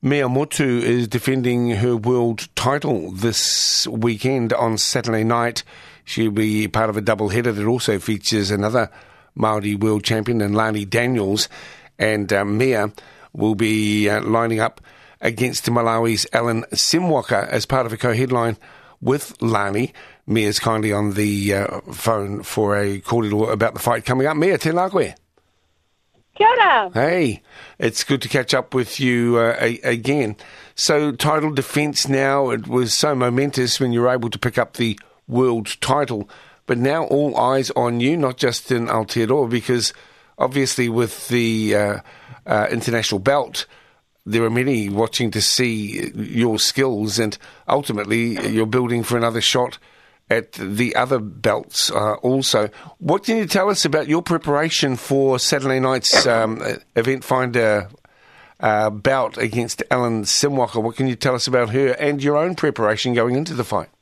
Mia Motu is defending her world title this weekend on Saturday night. She'll be part of a double-header that also features another Māori world champion and Lani Daniels. And Mia will be lining up against Malawi's Ellen Simwaka as part of a co-headline with Lani. Mia's kindly on the phone for a kōrero about the fight coming up. Mia, tēnā koe. Kia ora. Hey, it's good to catch up with you again. So, title defence now, it was so momentous when you were able to pick up the world title, but now all eyes on you, not just in Aotearoa, because obviously with the international belt, there are many watching to see your skills, and ultimately you're building for another shot at the other belts also. What can you tell us about your preparation for Saturday night's event finder bout against Ellen Simwaka? What can you tell us about her and your own preparation going into the fight?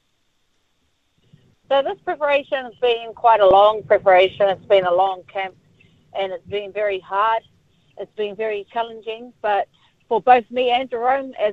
So this preparation has been quite a long preparation. It's been a long camp, and it's been very hard. It's been very challenging, but for both me and Jerome, as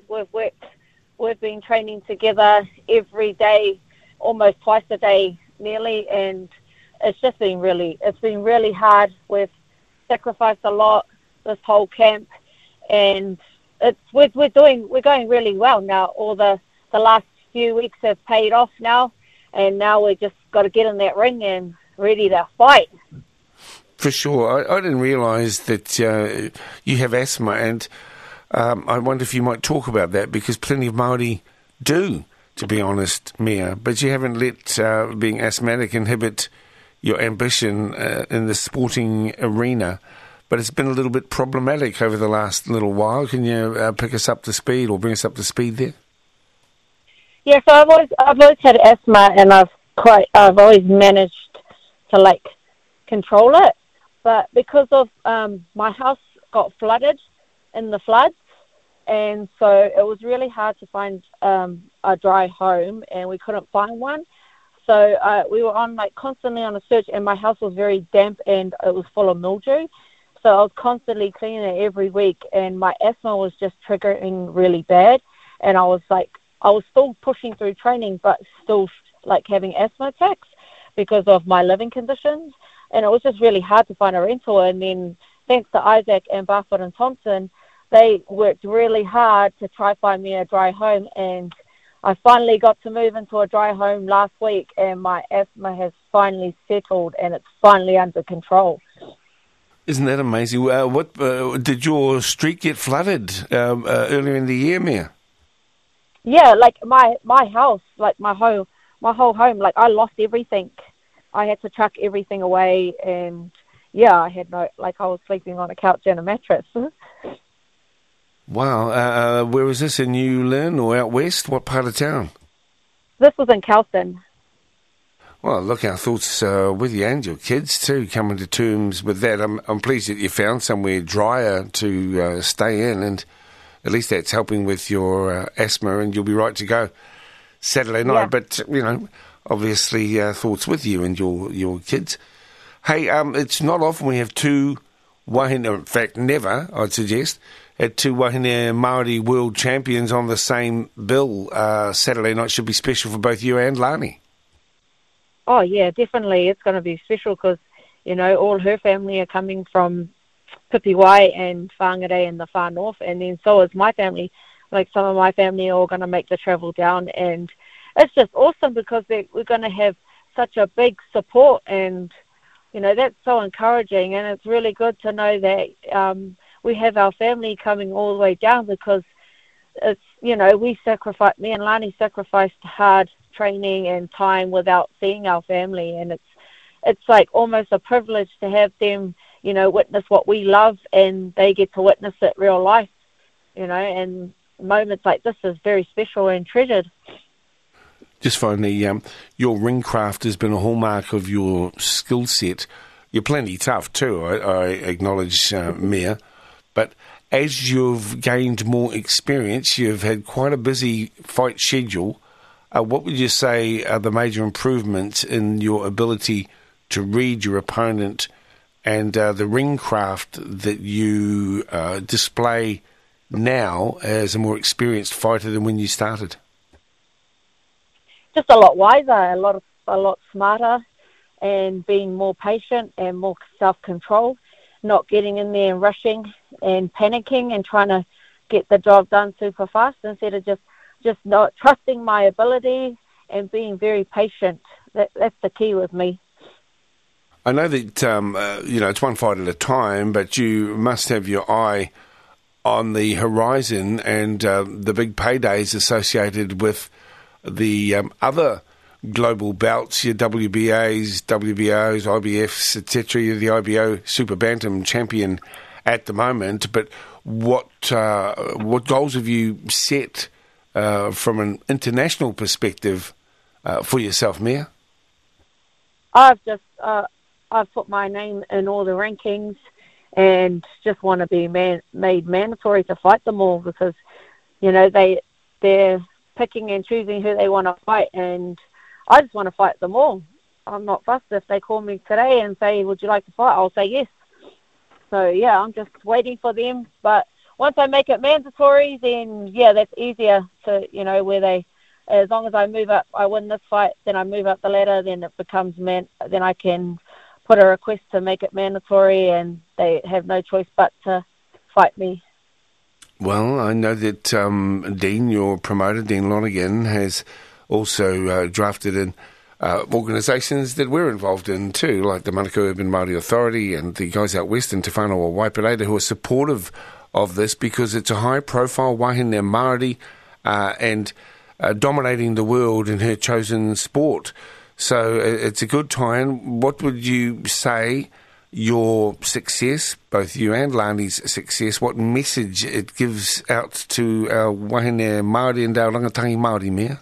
we've been training together every day, almost twice a day nearly, and it's been really hard. We've sacrificed a lot this whole camp, and we're going really well now. All the last few weeks have paid off now, and now we just got to get in that ring and ready to fight. For sure. I didn't realise that you have asthma, and I wonder if you might talk about that, because plenty of Māori do, to be honest, Mia, but you haven't let being asthmatic inhibit your ambition in the sporting arena. But it's been a little bit problematic over the last little while. Can you pick us up to speed or bring us up to speed there? Yeah, so I've always had asthma, and I've always managed to control it. But because of my house got flooded in the floods, and so it was really hard to find a dry home, and we couldn't find one. So we were constantly on a search, and my house was very damp and it was full of mildew. So I was constantly cleaning it every week, and my asthma was just triggering really bad. And I was still pushing through training, but still having asthma attacks because of my living conditions. And it was just really hard to find a rental. And then thanks to Isaac and Barfoot and Thompson, they worked really hard to try find me a dry home, and I finally got to move into a dry home last week, and my asthma has finally settled, and it's finally under control. Isn't that amazing? What did your street get flooded earlier in the year, Mia? Yeah, my house, my whole home, I lost everything. I had to chuck everything away, and yeah, I had I was sleeping on a couch and a mattress. Wow. Where was this, in New Lynn or out west? What part of town? This was in Kelston. Well, look, our thoughts with you and your kids too, coming to terms with that. I'm pleased that you found somewhere drier to stay in, and at least that's helping with your asthma, and you'll be right to go Saturday night. Yeah. But, obviously thoughts with you and your kids. Hey, it's not often we have two wahine, in fact never, I'd suggest, two wahine Māori world champions on the same bill. Saturday night should be special for both you and Lani. Oh, yeah, definitely. It's going to be special because, all her family are coming from Pipiwai and Whangarei in the far north, and then so is my family. Some of my family are all going to make the travel down, and it's just awesome because we're going to have such a big support, and, that's so encouraging, and it's really good to know that we have our family coming all the way down, because it's, me and Lani sacrificed hard training and time without seeing our family, and it's almost a privilege to have them, witness what we love, and they get to witness it real life, and moments like this is very special and treasured. Just finally, your ring craft has been a hallmark of your skill set. You're plenty tough too, I acknowledge, Mia. But as you've gained more experience, you've had quite a busy fight schedule. What would you say are the major improvements in your ability to read your opponent and the ring craft that you display now as a more experienced fighter than when you started? Just a lot wiser, a lot smarter, and being more patient and more self-control, not getting in there and rushing and panicking and trying to get the job done super fast instead of just not trusting my ability and being very patient. That's the key with me. I know that, it's one fight at a time, but you must have your eye on the horizon and the big paydays associated with the other global bouts, your WBAs, WBOs, IBFs, etc. You're the IBO Super Bantam champion at the moment, but what goals have you set from an international perspective for yourself, Mia? I've put my name in all the rankings and just want to be made mandatory to fight them all because, they're picking and choosing who they want to fight, and I just want to fight them all. I'm not fussed. If they call me today and say, would you like to fight, I'll say yes. So, yeah, I'm just waiting for them. But once I make it mandatory, then, yeah, that's easier to, as long as I move up, I win this fight, then I move up the ladder, then it becomes then I can put a request to make it mandatory and they have no choice but to fight me. Well, I know that Dean, your promoter, Dean Lonergan, has also drafted in organisations that we're involved in too, like the Manukau Urban Māori Authority and the guys out west in Te Whanau Waipireta, who are supportive of this because it's a high-profile wahine Māori and dominating the world in her chosen sport. So it's a good time. What would you say your success, both you and Lani's success, what message it gives out to our wahine Māori and our rangatangi Māori, Mia?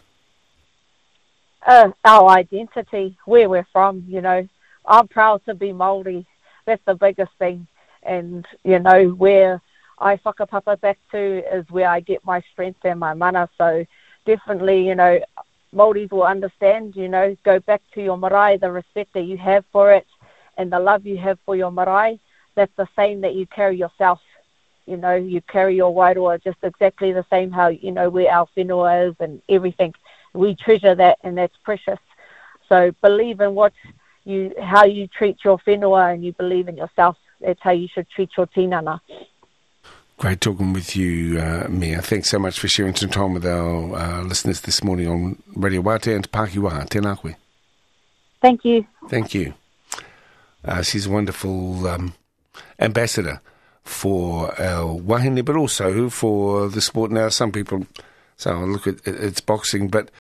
Our identity, where we're from, I'm proud to be Māori. That's the biggest thing. And, where I whakapapa back to is where I get my strength and my mana. So definitely, Māoris will understand, go back to your marae, the respect that you have for it and the love you have for your marae. That's the same that you carry yourself. You carry your wairoa just exactly the same how, where our whenua is and everything. We treasure that and that's precious. So believe in how you treat your whenua and you believe in yourself. That's how you should treat your tinana. Great talking with you, Mia. Thanks so much for sharing some time with our listeners this morning on Radio Wātea and Pākiwā. Tēnā koe. Thank you. Thank you. She's a wonderful ambassador for our wahine, but also for the sport. Now, some people say, look, it's boxing, but